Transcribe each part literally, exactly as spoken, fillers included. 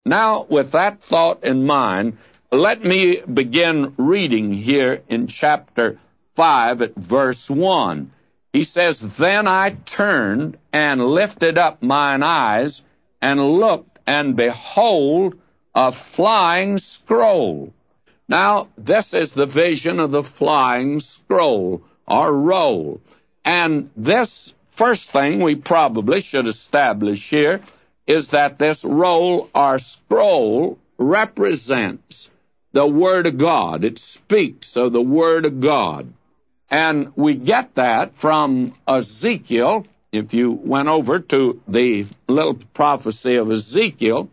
Now, with that thought in mind, let me begin reading here in chapter five at verse one. He says, Then I turned and lifted up mine eyes and looked, and behold, a flying scroll. Now, this is the vision of the flying scroll, or roll. And this first thing we probably should establish here is that this roll or scroll represents the Word of God. It speaks of the Word of God. And we get that from Ezekiel. If you went over to the little prophecy of Ezekiel,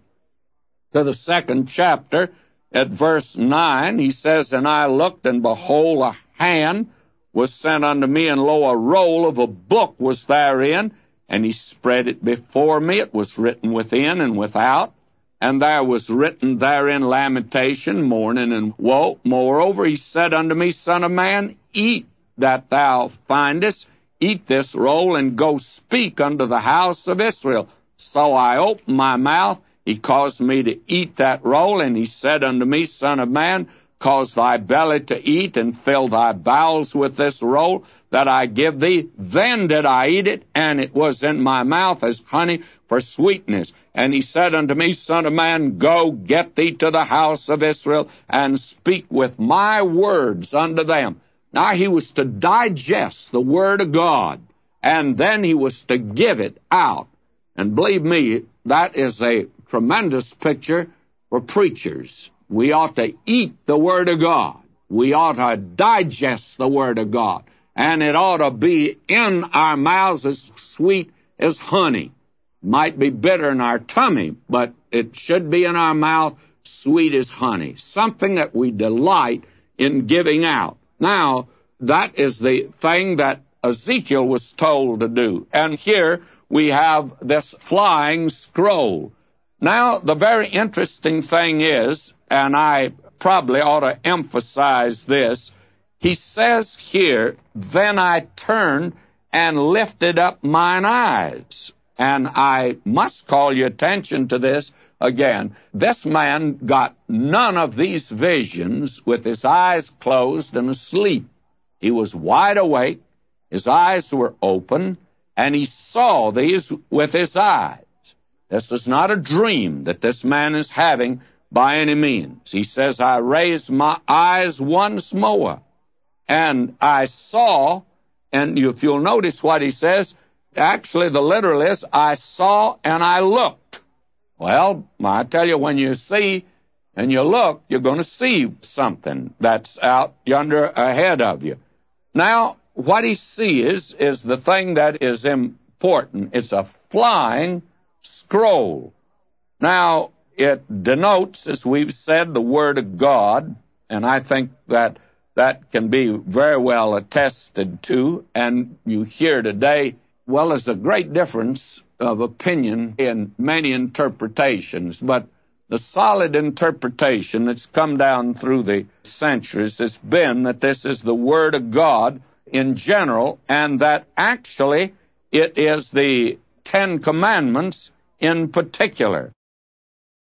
to the second chapter, at verse nine, he says, And I looked, and behold, a hand was sent unto me, and lo, a roll of a book was therein, and he spread it before me. It was written within and without, and there was written therein lamentation, mourning, and woe. Moreover, he said unto me, Son of man, eat that thou findest, eat this roll, and go speak unto the house of Israel. So I opened my mouth. He caused me to eat that roll, and he said unto me, Son of man, cause thy belly to eat, and fill thy bowels with this roll that I give thee. Then did I eat it, and it was in my mouth as honey for sweetness. And he said unto me, Son of man, go get thee to the house of Israel, and speak with my words unto them. Now he was to digest the Word of God, and then he was to give it out. And believe me, that is a tremendous picture for preachers. We ought to eat the Word of God. We ought to digest the Word of God. And it ought to be in our mouths as sweet as honey. Might be bitter in our tummy, but it should be in our mouth sweet as honey. Something that we delight in giving out. Now, that is the thing that Ezekiel was told to do. And here we have this flying scroll. Now, the very interesting thing is, and I probably ought to emphasize this, he says here, Then I turned and lifted up mine eyes. And I must call your attention to this again. This man got none of these visions with his eyes closed and asleep. He was wide awake, his eyes were open, and he saw these with his eyes. This is not a dream that this man is having by any means. He says, I raised my eyes once more, and I saw, and if you'll notice what he says, actually the literal is, I saw and I looked. Well, I tell you, when you see and you look, you're going to see something that's out yonder ahead of you. Now, what he sees is the thing that is important. It's a flying scroll. Now, it denotes, as we've said, the Word of God, and I think that that can be very well attested to, and you hear today, well, there's a great difference of opinion in many interpretations, but the solid interpretation that's come down through the centuries has been that this is the Word of God in general, and that actually it is the Ten Commandments in particular.